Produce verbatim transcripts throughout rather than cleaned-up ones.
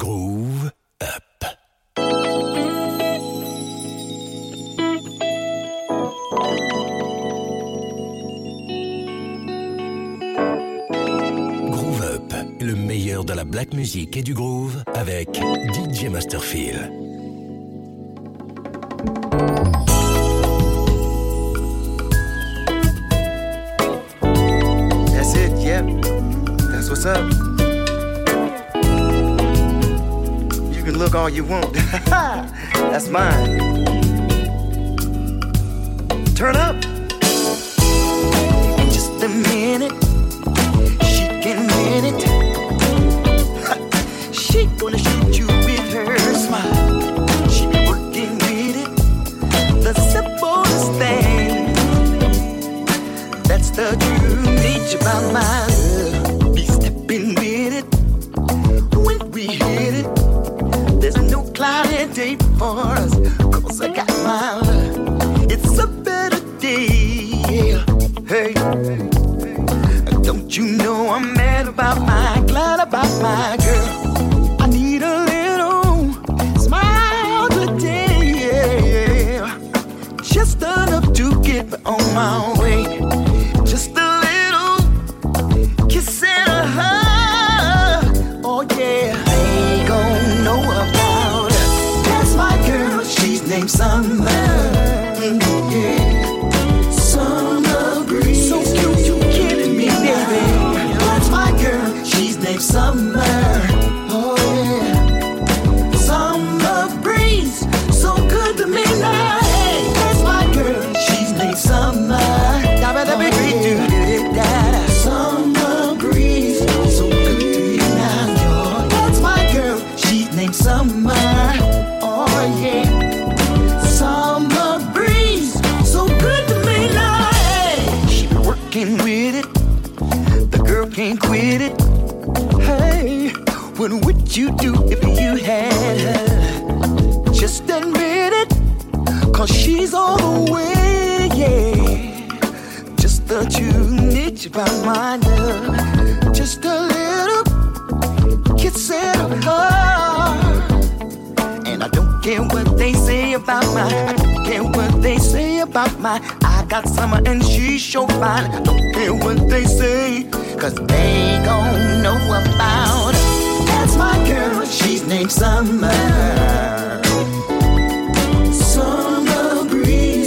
Groove Up. Groove Up, le meilleur de la black music et du groove avec D J Masterfield. That's it, yep. That's what's up. You can look all you want. That's mine. Turn up. In just a minute, she can win it. She gonna shoot you with her smile. She be working with it. The simplest thing. That's the true nature about my love. Be stepping with it. When we hit it, there's no cloudy day for us. Cause I got my love. It's a better day. Yeah. Hey. Don't you know I'm mad about my, glad about my girl. I need a little smile today. Yeah. Just enough to get me on my way. Just a little kiss and a hug. Oh yeah, they gon' know about her. That's my girl, she's named Summer. Mm, yeah. Summer breeze. So cute, you kidding me, baby. That's my girl, she's named Summer. Oh yeah. Summer breeze, so good to me now. Hey, that's my girl, she's named Summer. Summer breeze, so good to me now. That's my girl, she's named Summer. Oh yeah, summer breeze, so good to me now. Hey, she be working with it, the girl can't quit it. Hey, what would you do if you had her? Just admit it, cause she's all the way, yeah. Just the true nature about my love. Just a little kiss and a hug. And I don't care what they say about my, I don't care what they say about my. I got summer and she's so fine. I don't care what they say, cause they gon' know about her. That's my girl, she's named Summer. Summer breeze.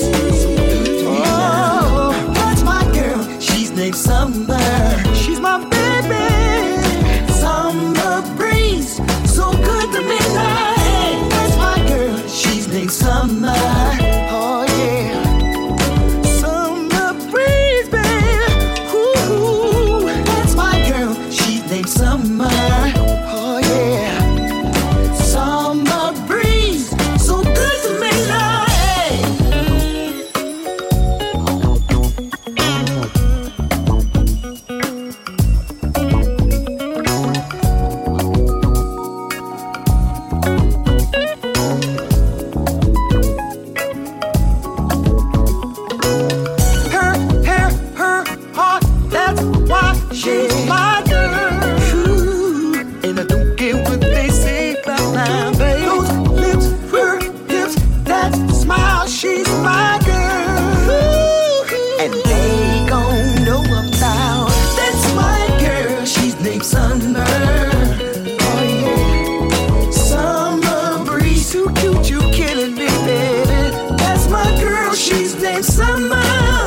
Oh, that's my girl, she's named Summer. She's my baby. Summer breeze, so good to me now. Hey, that's my girl, she's named Summer. Oh yeah. Summer breeze, baby. Ooh, that's my girl, she's named Summer. Oh yeah. Summer breeze, so good to me now. Hey. Her hair, her heart, that's why she's my girl. Ooh, and I don't care what they say about my baby. Those lips, her lips, that smile, she's my girl. Ooh, and they gon' know about. That's my girl, she's named Summer. Oh yeah, summer breeze, too cute, you killing me, baby. That's my girl, she's named Summer.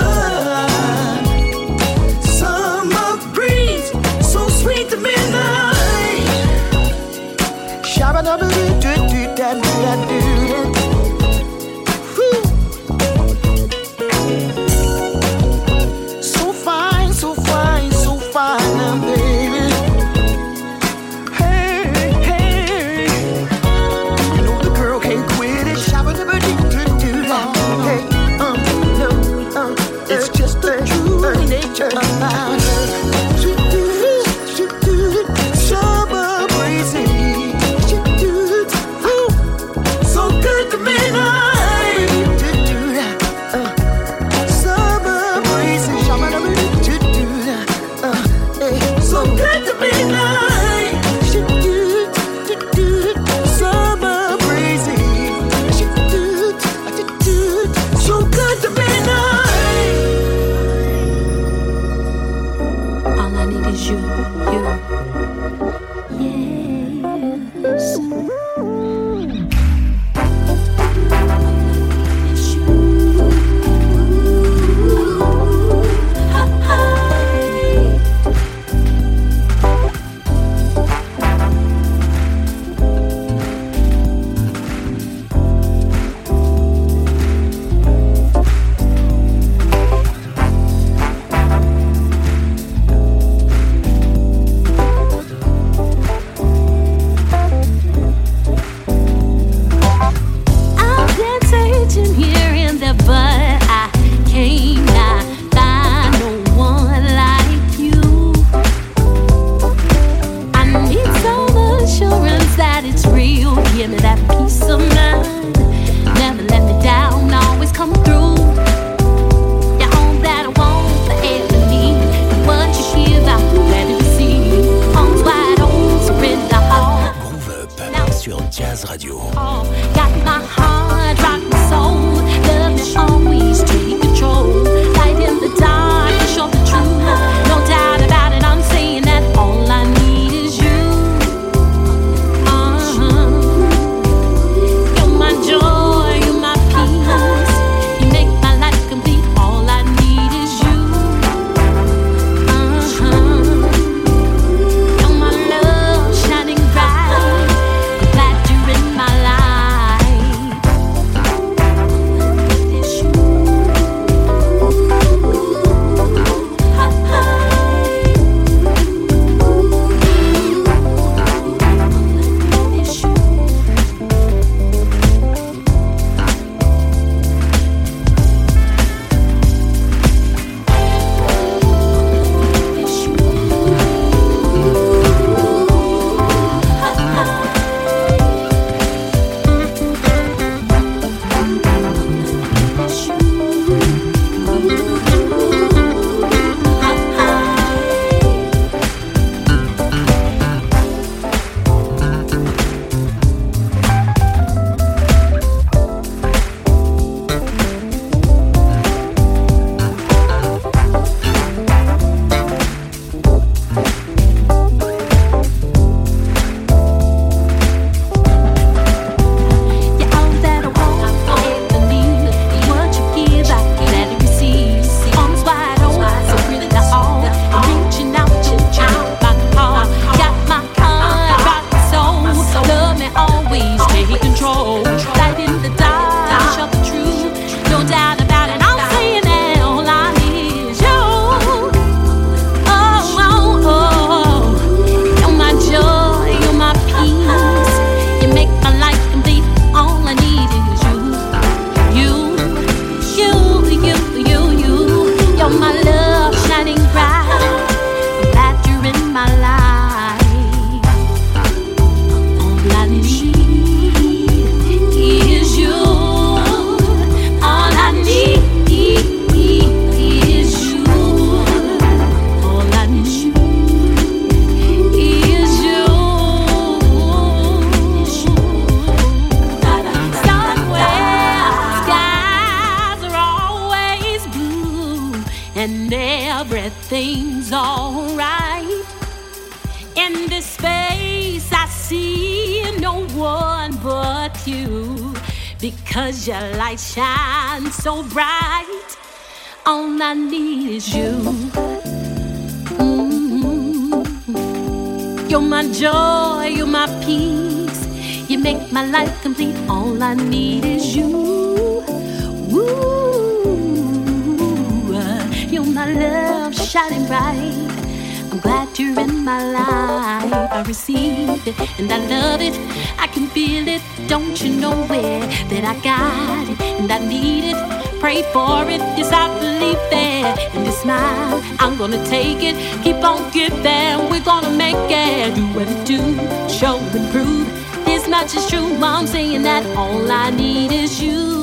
Summer breeze, so sweet to midnight. Shabba dabba doo doo doo da doo da doo. So fine, so fine, so fine now, baby. Hey, hey, you know the girl can't quit it. Shabba dabba doo doo doo da. Hey, um, no, um, it's just the true nature about her. She do it, she do it, summer breezy. She do it, ooh, so real. Give me that peace of mind. Never let me down, always come through. You're all that I want, forever need. What you hear about, let it see. Arms wide open, surrender all. Groove Up sur Jazz Radio. Oh, got my heart, rock my soul. Love me always, take control. Light in the dark, show the truth. No doubt about it, I'm saying that all I need is you. Uh-huh. You're my joy, you're my peace. You make my life complete. All I need is you. Uh-huh. You're my love, shining bright. I'm glad you're in my life. It's you. It's you. It's you. It's You're all that I want, forever need. What you give, I can let it receive. Arms wide open, so really the all. I'm reaching out to you, my heart. Got my heart, rock my soul. Love me always, take control. Light in the dark, show the truth. No doubt about it, I'm saying that all I need is you. Oh, oh, oh. You're my joy, you're my peace. You make my life complete. All I need is you. You, you, you, you, you. You're my love, shining bright. I'm glad you're in my life. All I need is you. All I need is you. All I need is you. Somewhere skies are always blue and everything's alright. In this space I see no one but you, because your light shines so bright. All I need is you. Mhm. You're my joy, you're my peace. You make my life complete. All I need is you. Ooh, you're my love, shining bright. I'm glad you're in my life. I received it and I love it. I can feel it. Don't you know where that I got it and I need it? Pray for it. Yes, I believe that. And this smile, I'm gonna take it. Keep on giving. We're gonna make it. Do what it do. Show and prove. This much is true. I'm saying that all I need is you.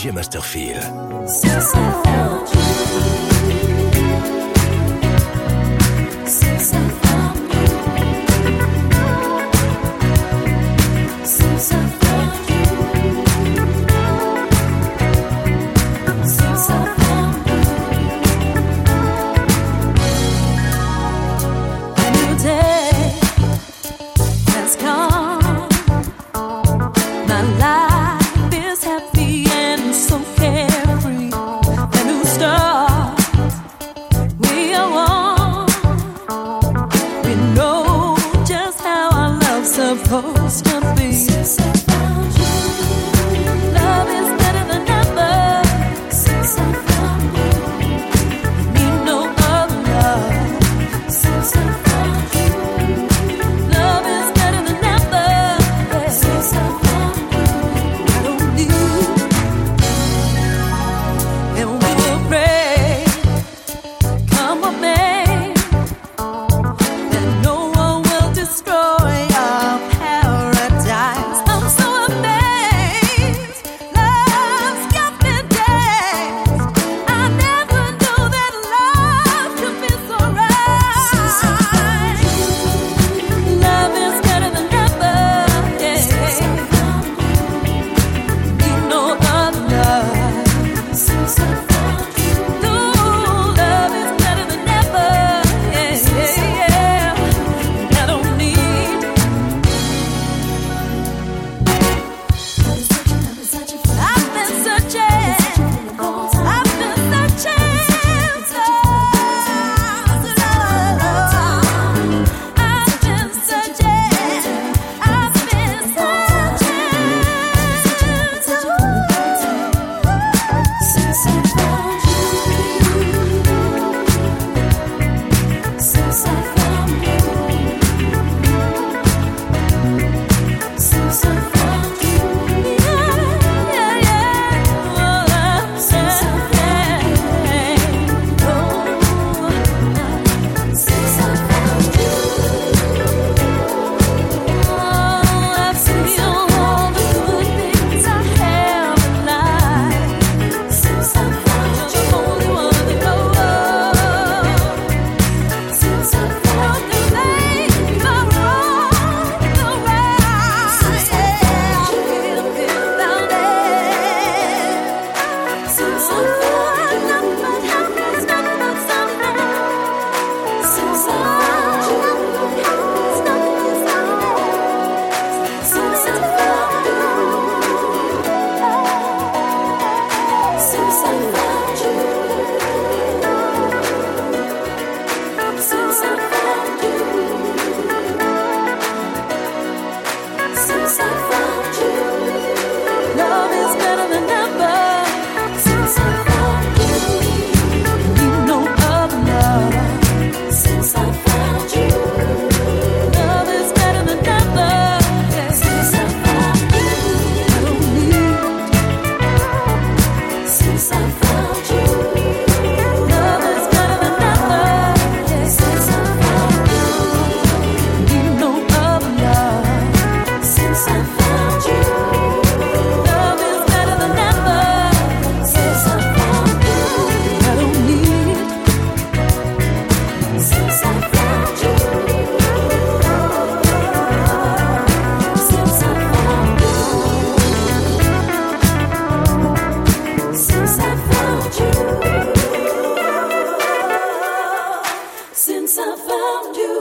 D J Masterfield. Since I found you, since I found you, since I found you, since I found you, a new day has come. My life is happy and so carefree. A new start, we are one. We know just how our love's supposed to be. Since I found you, love is better than ever. Since I found you, need no other love. Since I found you, love is better than ever. Since I found you, I don't need, and we will pray, come what may, that no one will destroy our paradise. I'm so amazed, love's got me dazed. I never knew that love could be so right. Love is better than ever, yeah. Need no other love. Since I found you, ooh, love is better than ever, yeah, yeah, yeah. I don't need. I've been searching, I've been searching, so long. I've been searching, I've been searching, since I found you, since I found you, since I found you, yeah, yeah, yeah, oh, since I found you, oh, since I found you, oh, I've seen all the good things I have in life. Since I found you, the only one that knows. Since I found you, things are wrong, the right. Since I found you, found it. Since I found nothing but happiness, nothing but something. Since I found you, happiness, nothing but something. Since I found you, since I found you, since I found you, since I found you, love is better than ever. Since I found you, need no other love. Since I found you, love is better than ever. Since I found you, I don't need. Since I found you, love is better than ever. Since I found you, need no other love. Since I found you, love is better than ever. Since I found you, I don't need. Since I found you, since I found you, since I found you, since I found you.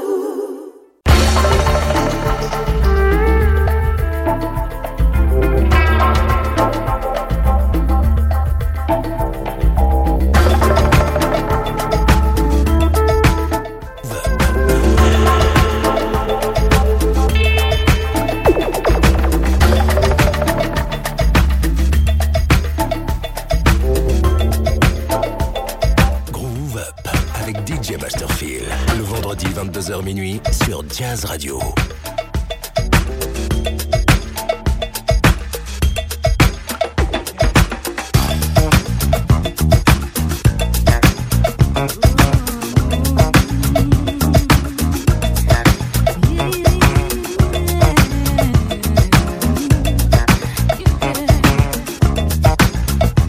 Groove Up avec D J Masterfield. Le vendredi vingt-deux heures minuit sur Jazz Radio. Yeah.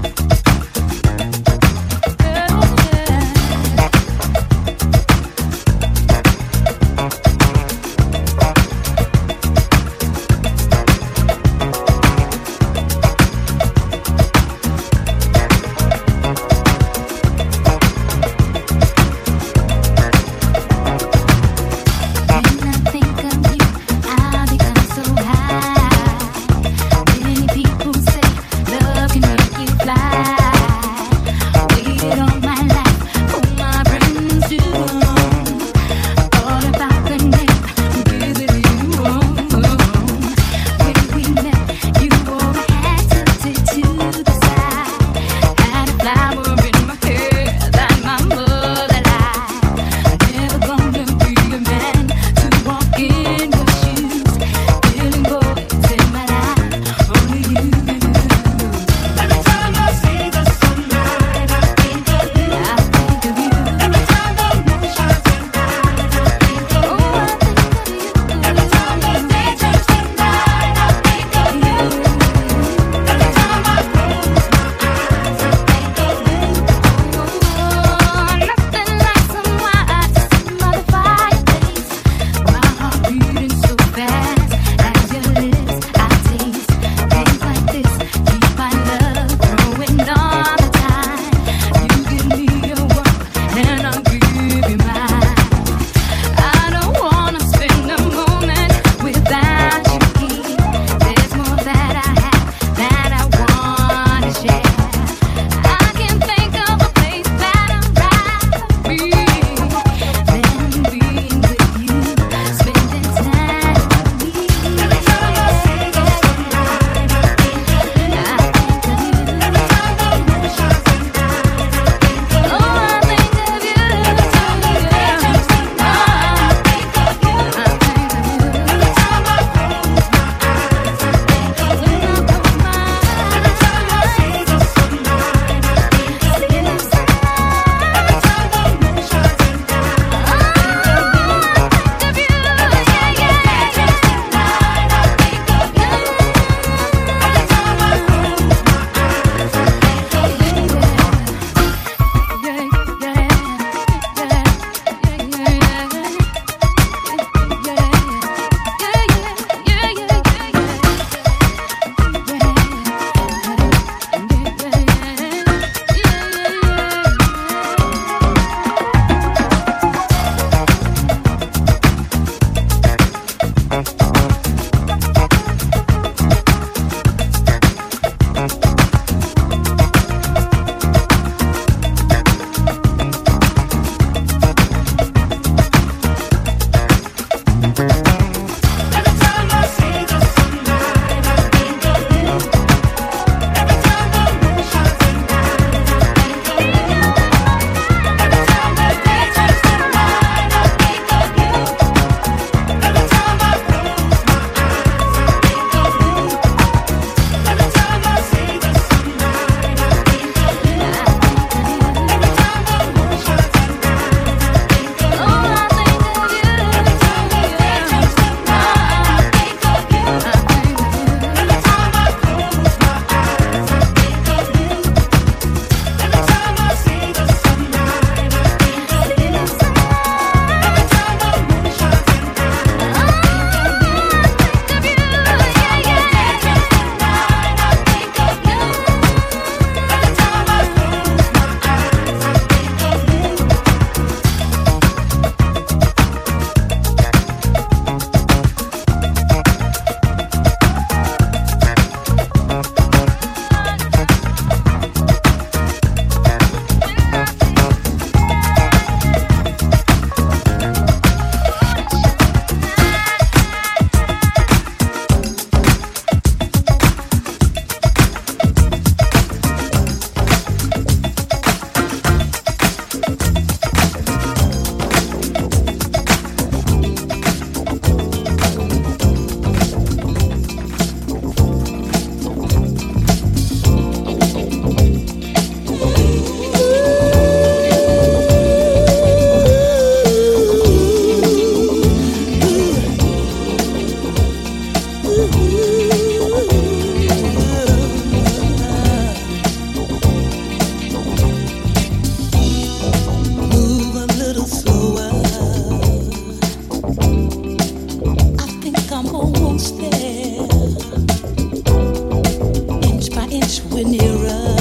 inch we're nearer.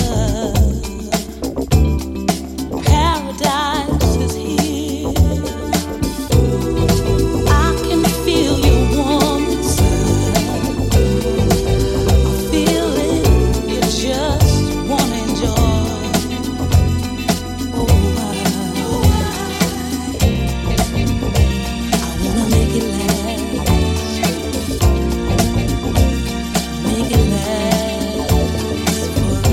Paradise is here. I can feel your warm inside. A feeling you just wanna enjoy. Oh, I, I wanna make it last. Make it last forever.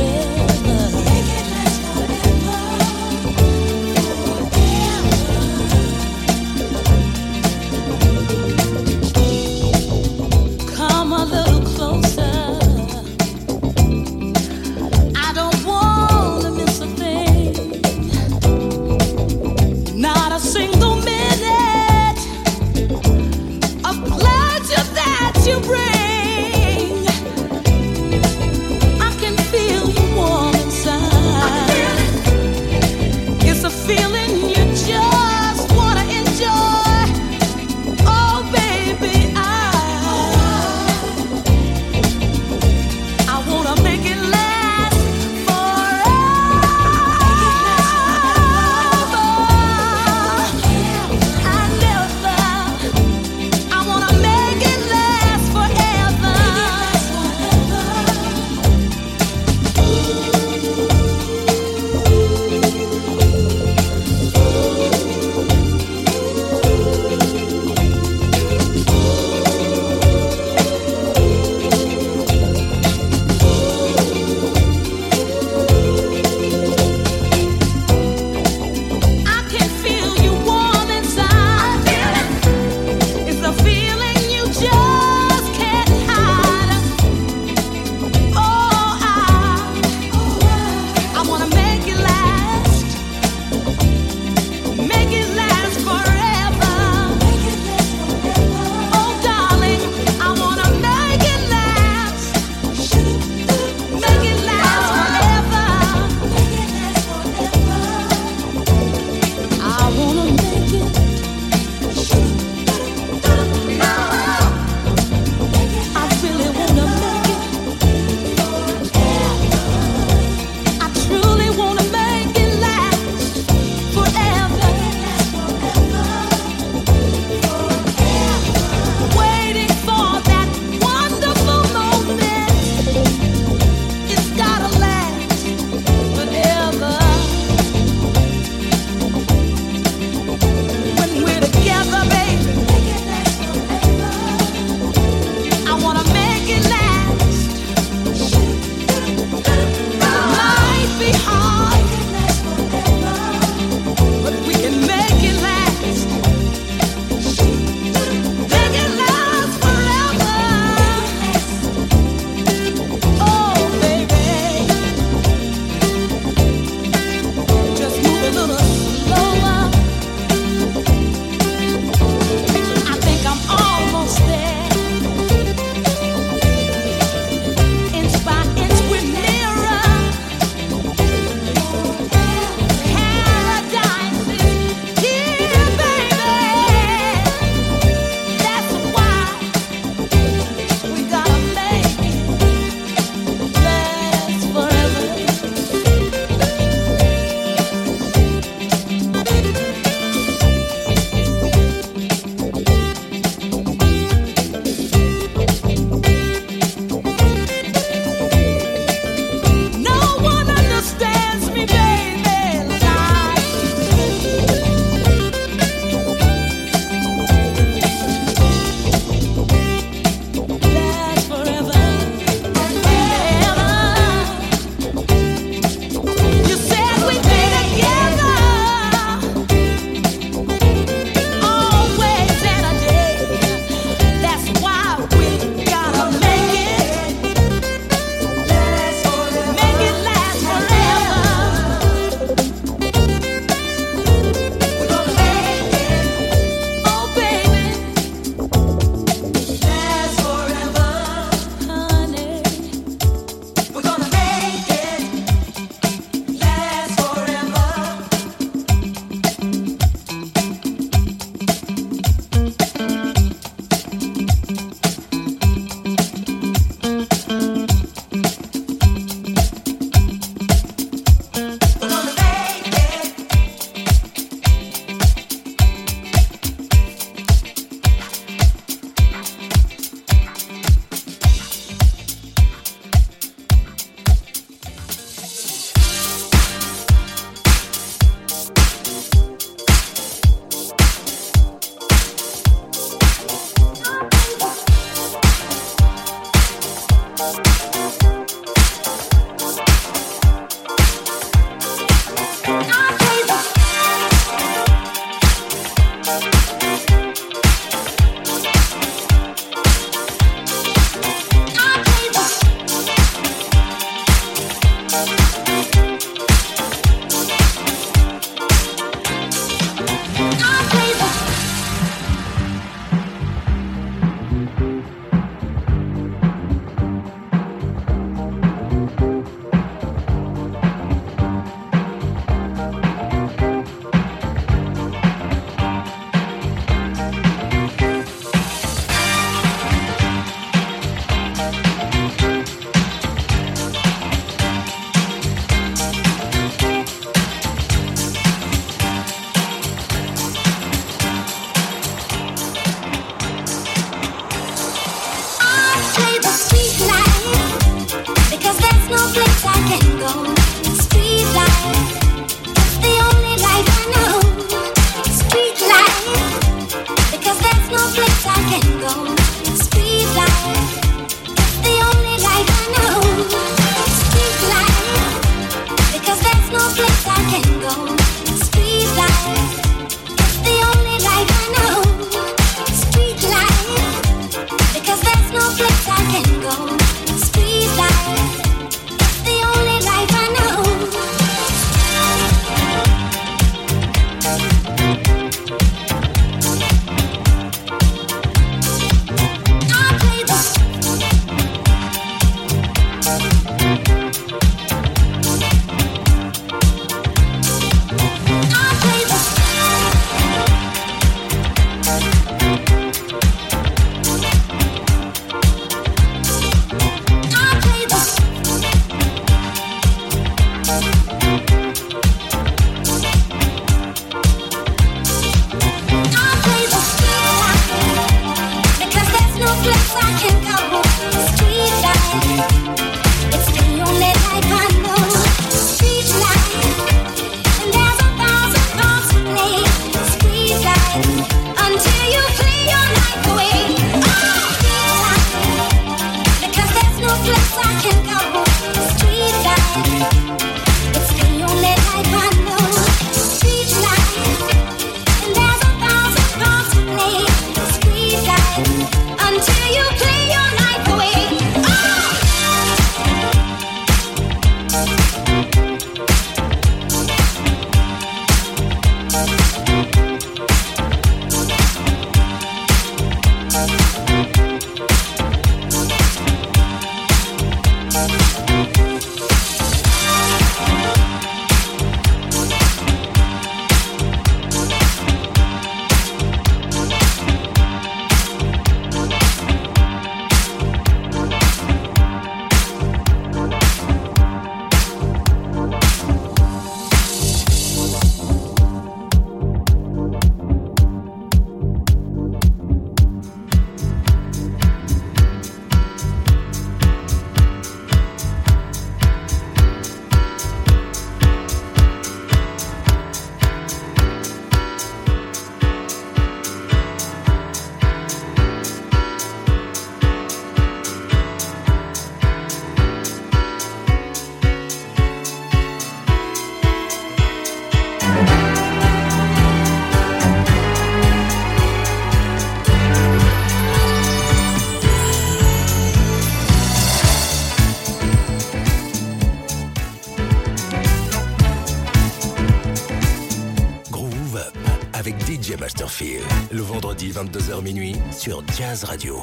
Masterfield, le vendredi vingt-deux heures minuit sur Jazz Radio.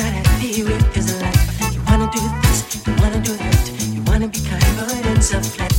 Of flat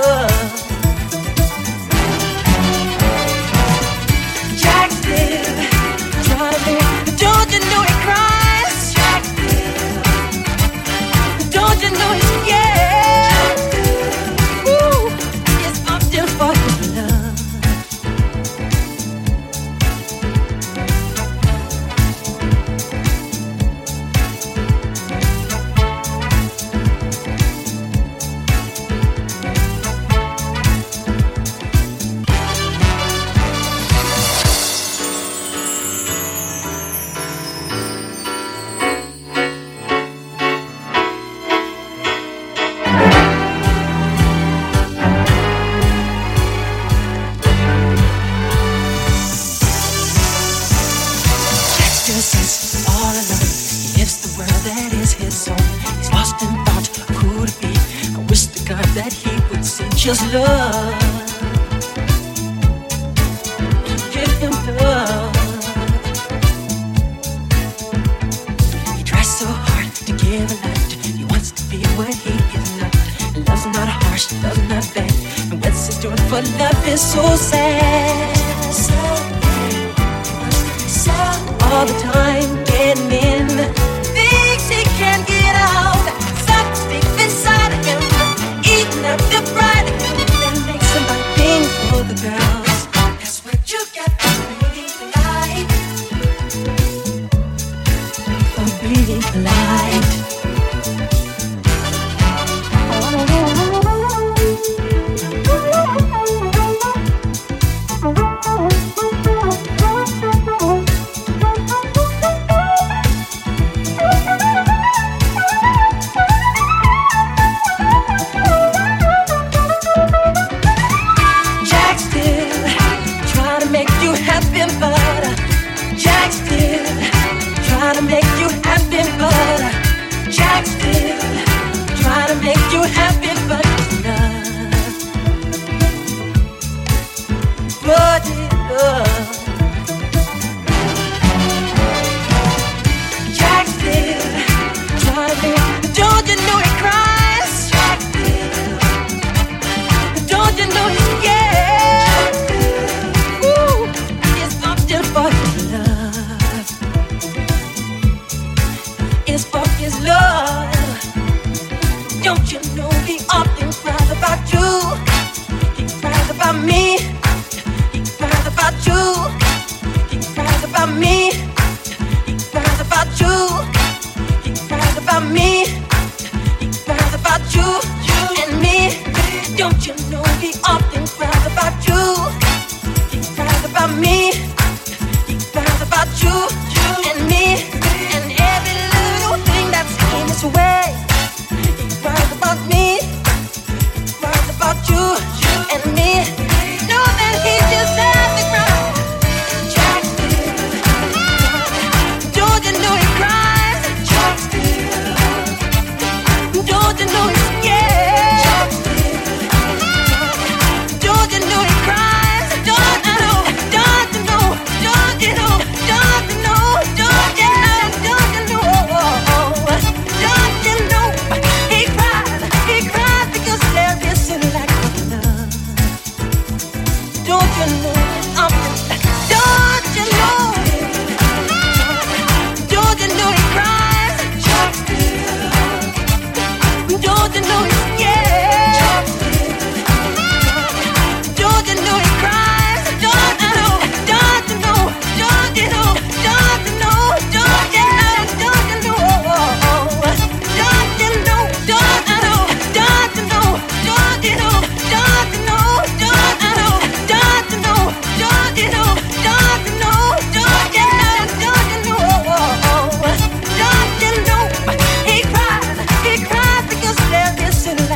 love. Jack still trying to make, don't you know he cries? Jack still, don't you know he's scared? Ooh, it's often for his love. Just love, give him love. He tries so hard to give a lot. He wants to be what he is not. And love's not harsh, love's not bad. And what's he doing for love is so sad. All the time getting in things he can't get out. Sucks deep inside of him, eating up the pride. For the girls, that's what you got for being polite. For being polite. Don't you know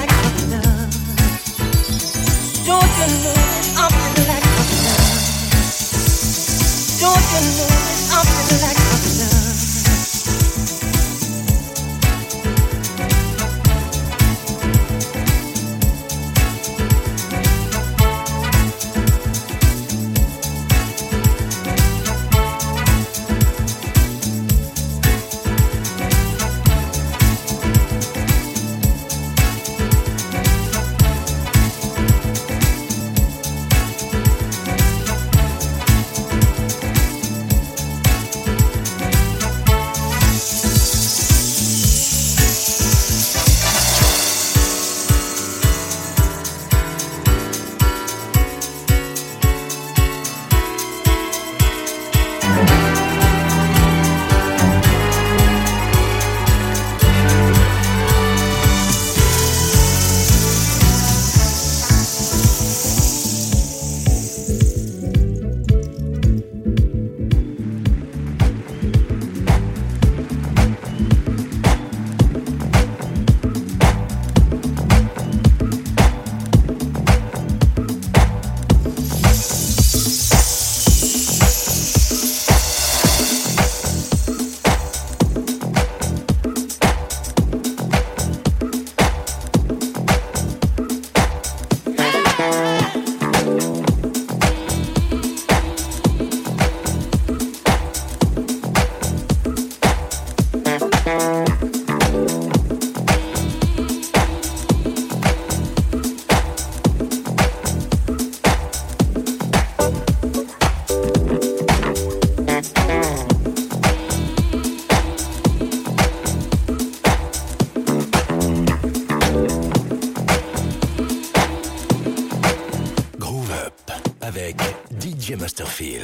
D J Masterfield.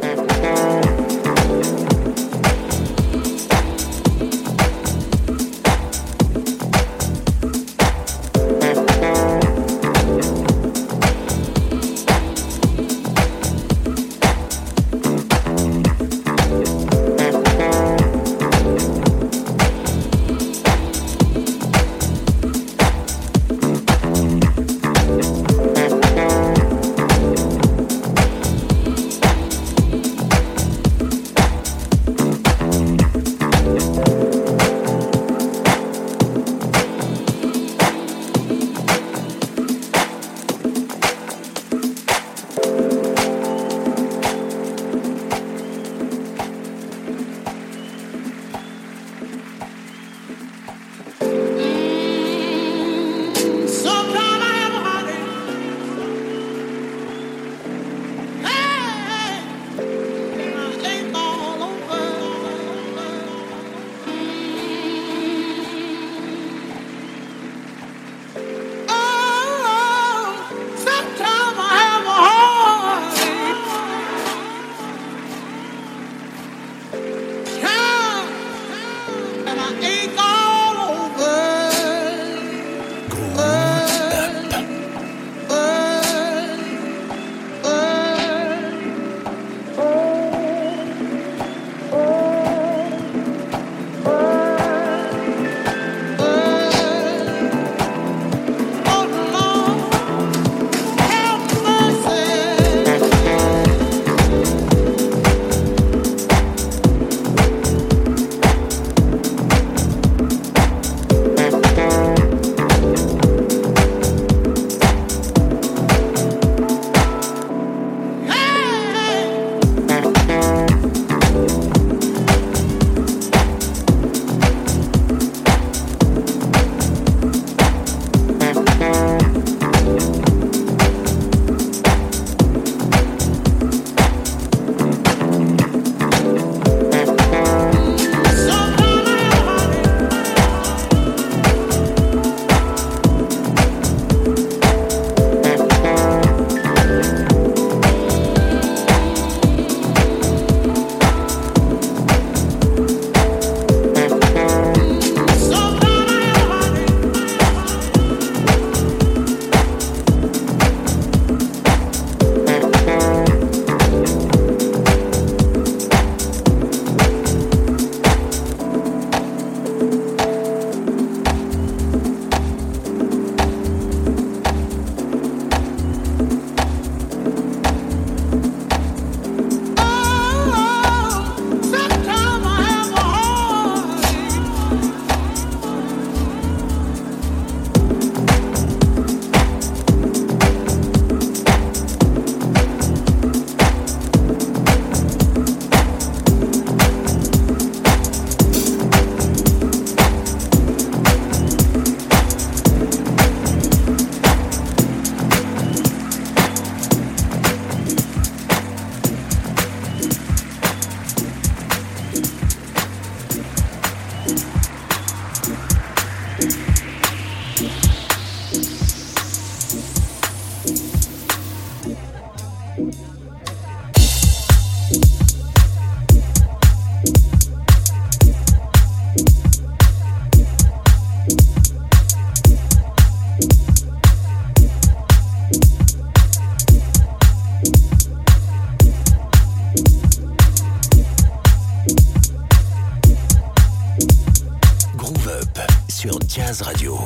Jazz Radio.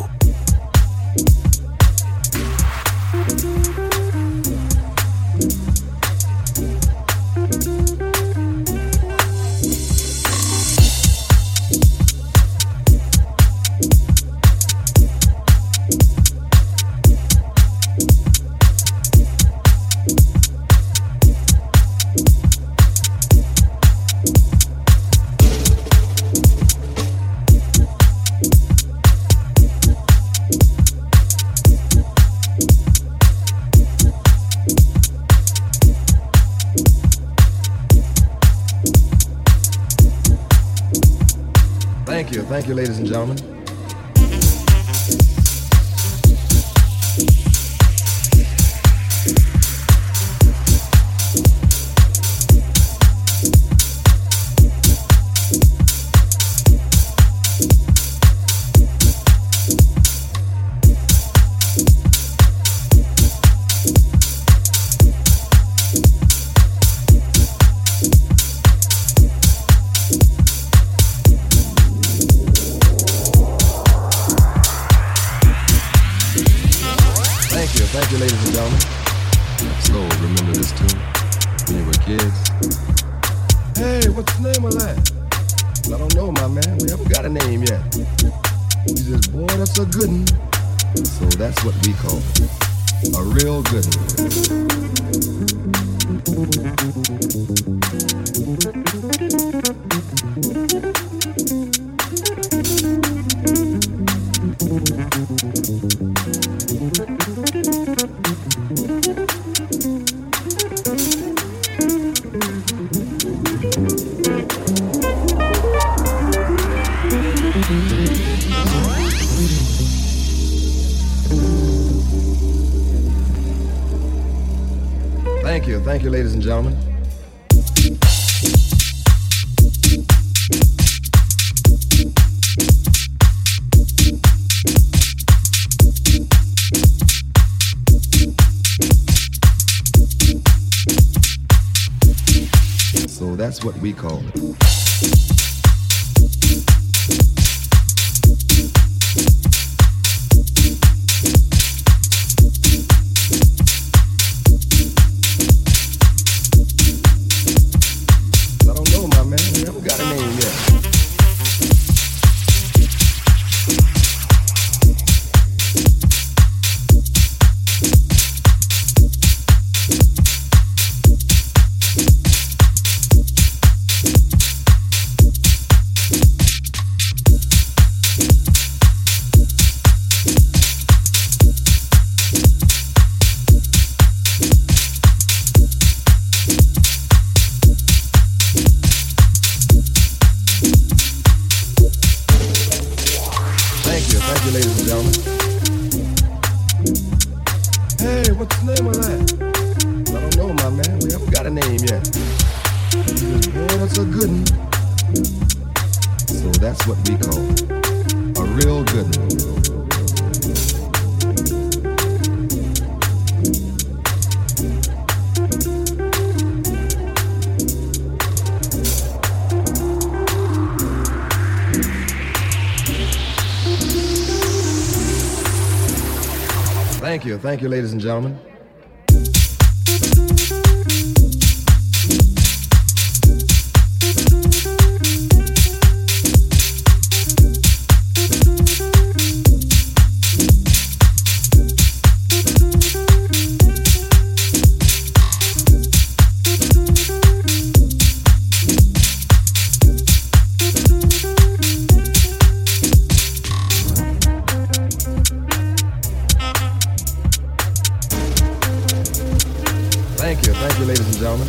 Thank you. Thank you, ladies and gentlemen. Thank you, ladies and gentlemen. So, remember this tune when you were kids? Hey, what's the name of that? I don't know, my man. We haven't got a name yet. He says, boy, that's a good one. So that's what we call it. A real good one. Thank you, thank you, ladies and gentlemen. So that's what we call it. Thank you, thank you, ladies and gentlemen. Thank you, thank you, ladies and gentlemen.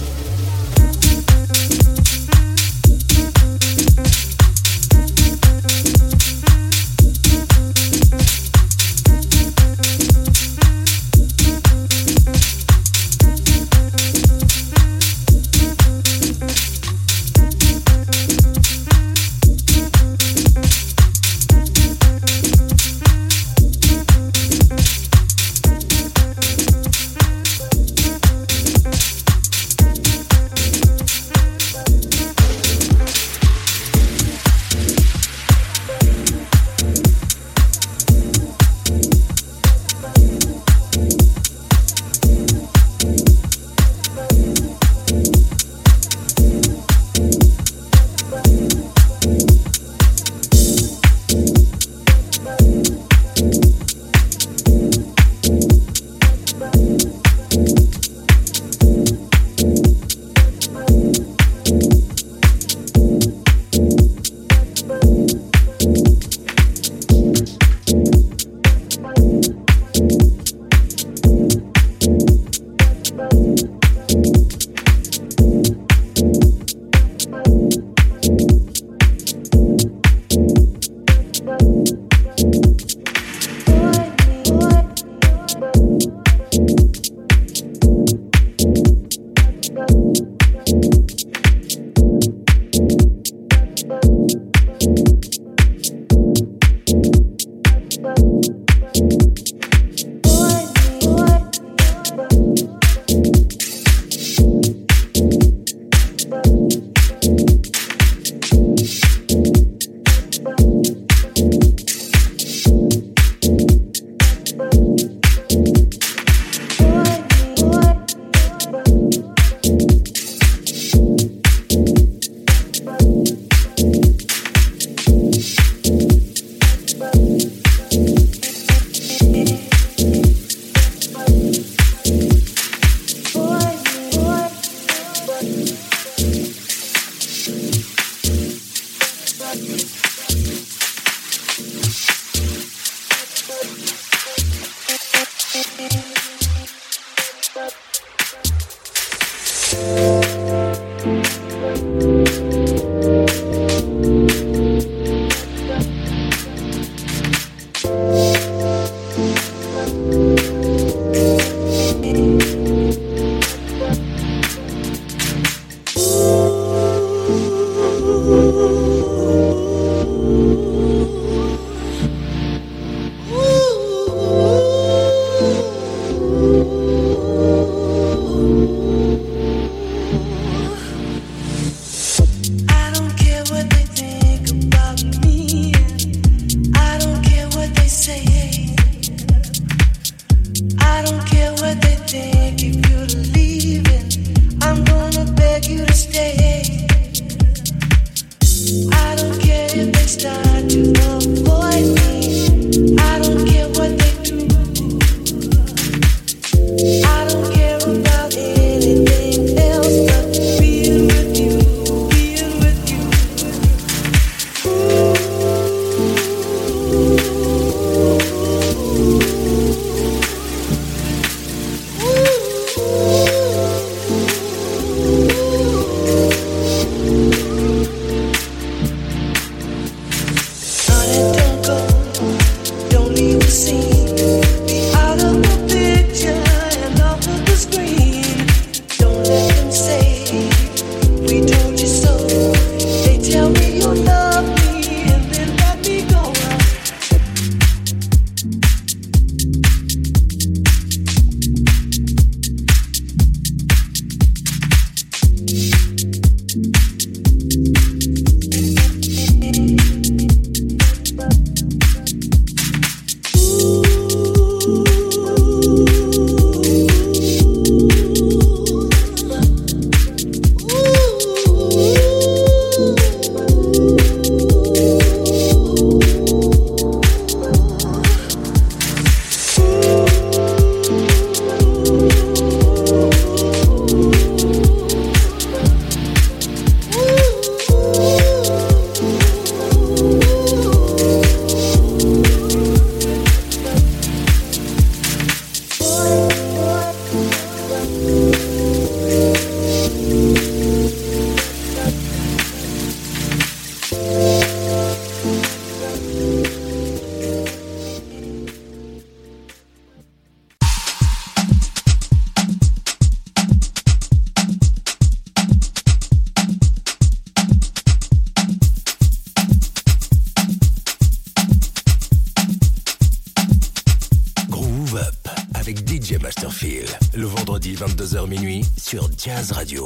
le vendredi vingt-deux heures minuit sur Jazz Radio.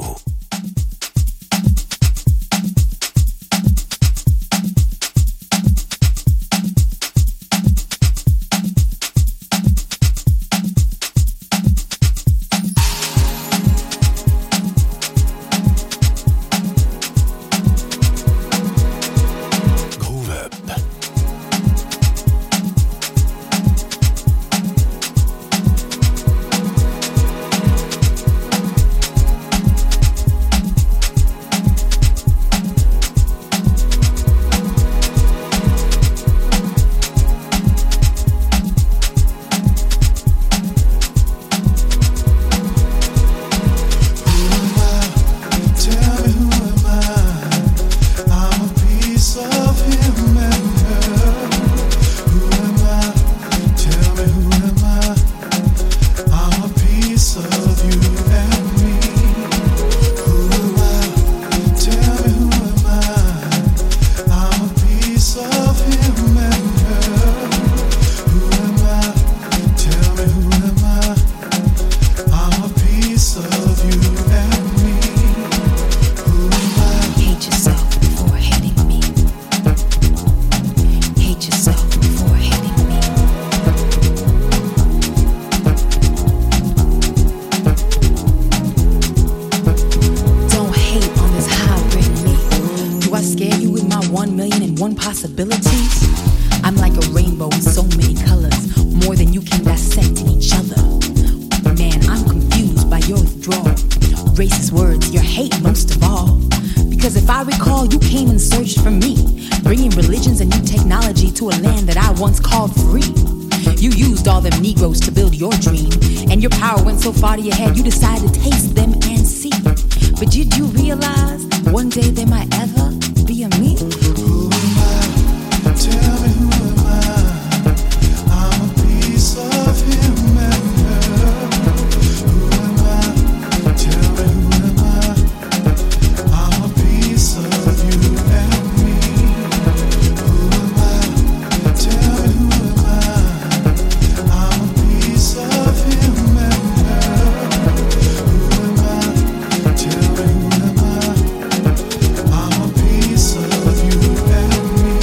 I'm like a rainbow with so many colors, more than you can and dissecting each other. Man, I'm confused by your withdrawal. Racist words, your hate most of all. Because if I recall, you came and searched for me, bringing religions and new technology to a land that I once called free. You used all them Negroes to build your dream, and your power went so far to your head, you decided to taste them and see. But did you realize one day there might ever be a me? Who am I? Tell me who am I? I'm a piece of him and her. Who am I? Tell me who am I? I'm a piece of you and me. Who am I? Tell me who am I? I'm a piece of him and her. Who am I? Tell me who am I? I'm a piece of you and me.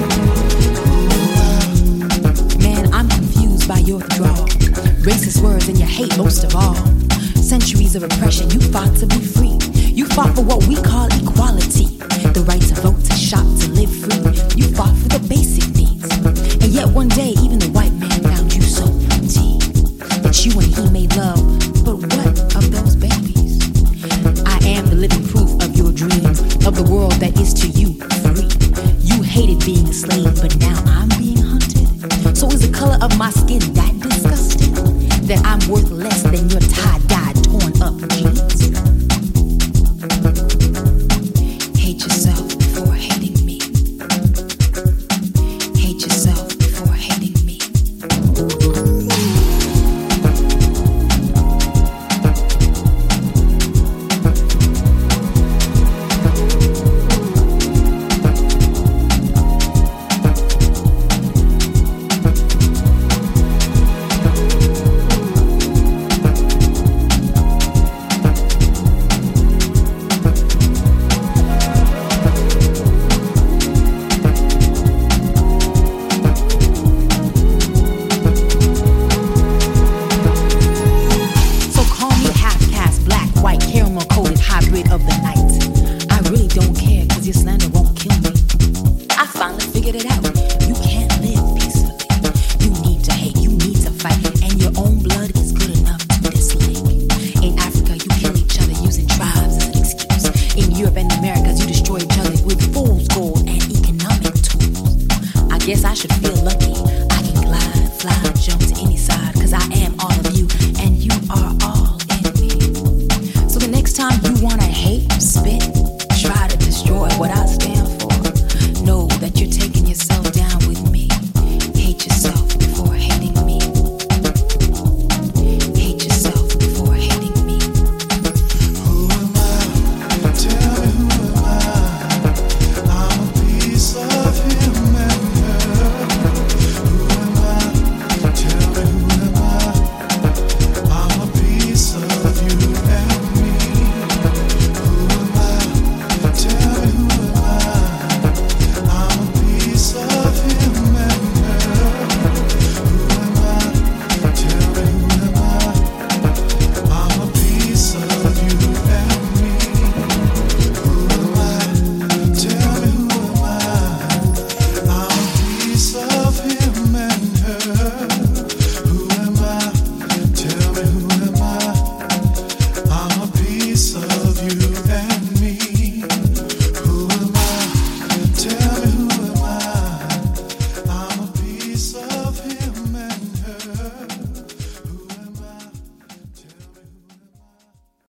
Man, I'm confused by your withdrawal. Racist words and your hate most of all. Centuries of oppression, you fought to be free. You fought for what we call equality. The right to vote, to shop, to live free. You fought for the basic needs. And yet one day, even the white man found you so pretty that you and he made love. But what of those babies? I am the living proof of your dream, of the world that is to you free. You hated being a slave, but now I'm being hunted. So is the color of my skin that disgusting? That I'm worth less than your tie-dye torn up jeans? Hate yourself before hating me. Hate yourself before hating me. So call me half-caste, black, white, caramel-coated hybrid of the night. I really don't care, cause your slander won't kill me. I finally figured it out. You can't live peacefully. You need to hate, you need to fight, and your own blood is good enough to dislike. In Africa, you kill each other using tribes as an excuse. In Europe and the Americas, you destroy each other with fool's gold and economic tools. I guess I should feel lucky. I can glide, fly, jump to any side, cause I am